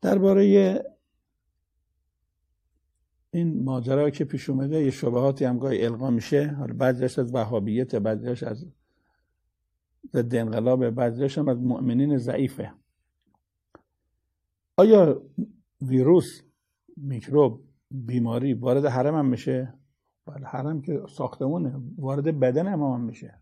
درباره این ماجرا که پیش اومده یه شبهاتی هم گاهی القا میشه، حالا بعضیش از وهابیت، بعضیش از ضد انقلاب، بعضیش هم از مؤمنین ضعیفه. آیا ویروس، میکروب، بیماری وارد حرم هم میشه؟ بله، حرم که ساختمونه، وارد بدن امام هم میشه.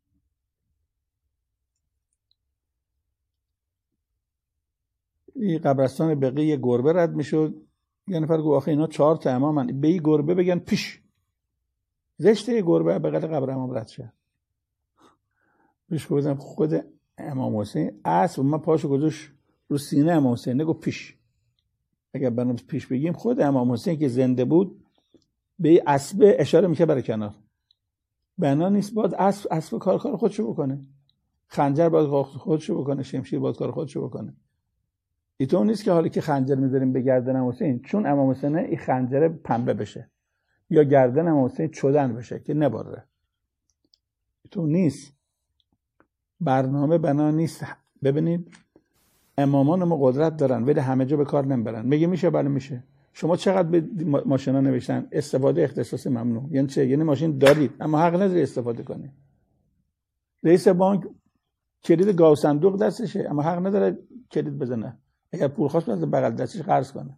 این قبرستان بقیه یه گربه رد میشد، یه نفر گفت آخه اینا 4 تا امامن، به این گربه بگن پیش، زشته یه گربه بغل قبر امام رد شه. پیش گفتم خود امام حسین اسب من پاشو گذاشت رو سینه امام حسین، نگو پیش. اگر برام پیش بگیم خود امام حسین که زنده بود به اسب اشاره میکنه برای کنار. بنا نیست باید اسب کار خودشو بکنه، خنجر باید خودشو بکنه، شمشیر باید کار خودشو بکنه. اینطور نیست که حالا که خنجر میذاریم به گردن امام حسین چون امام حسین این خنجر پنبه بشه یا گردن امام حسین چدن بشه که نباره. اینطور نیست، برنامه بنا نیست. ببینید امامان ما قدرت دارن ولی همه جا به کار نمیبرن. میگه میشه؟ بله میشه. شما چقدر به ماشینا نوشتن استفاده اختصاصی ممنوع؟ یعنی چه؟ یعنی ماشین دارید اما حق نداری استفاده کنی. رئیس بانک کلید گاو صندوق دستشه اما حق نداره کلید بزنه، اگر پول خواست از بغل دستش قرض کنه.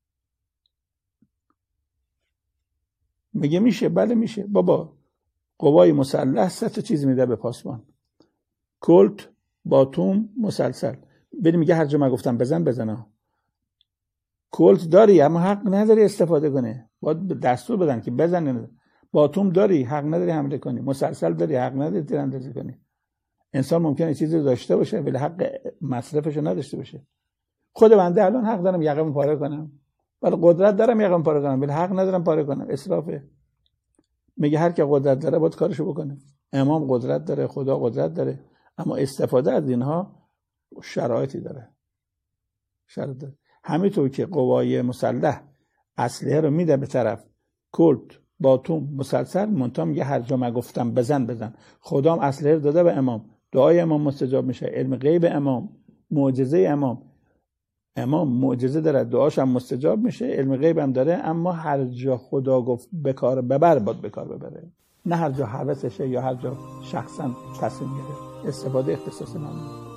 میگه میشه؟ بله میشه. بابا قوای مسلح 3 تا چیز میده به پاسبان: کلت، باتوم، مسلسل. ببین میگه هر جا من گفتم بزن. کلت داری اما حق نداری استفاده کنه، باید دستور بدن که بزن. باتوم داری حق نداری حمله کنی. مسلسل داری حق نداری تیراندازی کنی. انسان ممکنه چیزی داشته باشه ولی حق مصرفش نداشته باشه. خود بنده الان حق دارم یقه‌مو پاره کنم، ولی قدرت دارم یقه‌مو پاره کنم ولی حق ندارم پاره کنم، اسرافه. میگه هر کی قدرت داره باید کارشو بکنه. امام قدرت داره، خدا قدرت داره، اما استفاده از اینها شرایطی داره. شرط داره. همینطور که قوای مسلح اسلحه رو میده به طرف، کلت، باتوم، مسلسل، منتها میگه هر جا من گفتم بزن. خدا هم اسلحه رو داده به امام، دعای امام مستجاب میشه، علم غیب امام، معجزه امام معجزه داره، دعاش هم مستجاب میشه، علم غیب هم داره. اما هر جا خدا گفت بکار ببر باید بکار ببره، نه هر جا حوثشه یا هر جا شخصا تصمیم گرفت. استفاده اختصاصی ممنوع.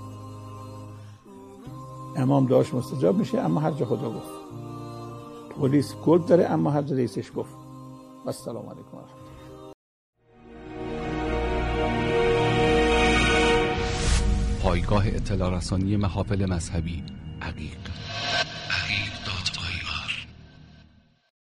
امام دعاش مستجاب میشه اما هر جا خدا گفت. پلیس کد داره اما هر جا رئیسش گفت. و السلام علیکم و رحمت الله. پایگاه اطلاع رسانی محافل مذهبی عقیق.